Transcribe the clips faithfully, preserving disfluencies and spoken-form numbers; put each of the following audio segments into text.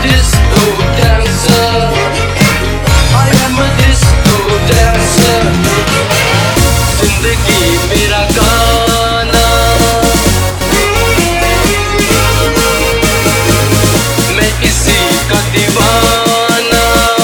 disco dancer. I am a disco dancer. जिंदगी मेरा गाना, मैं इसी का दीवाना।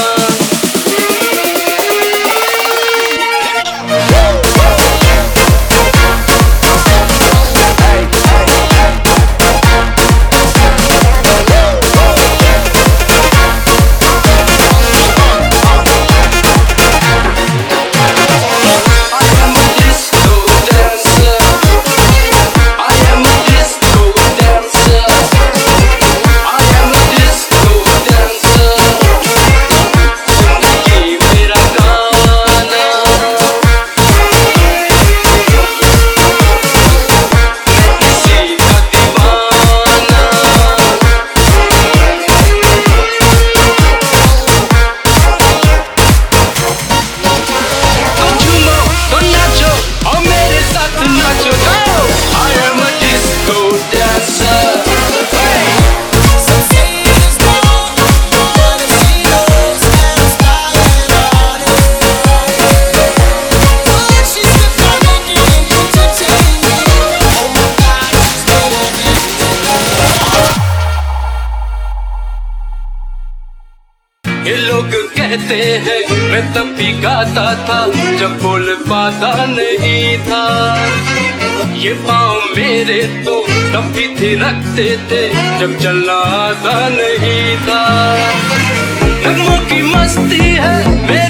ये लोग कहते हैं मैं तब भी गाता था जब बोल पाता नहीं था। ये पाँव मेरे तो तब भी थिरकते थे जब चलना आता नहीं था। नगमों की मस्ती है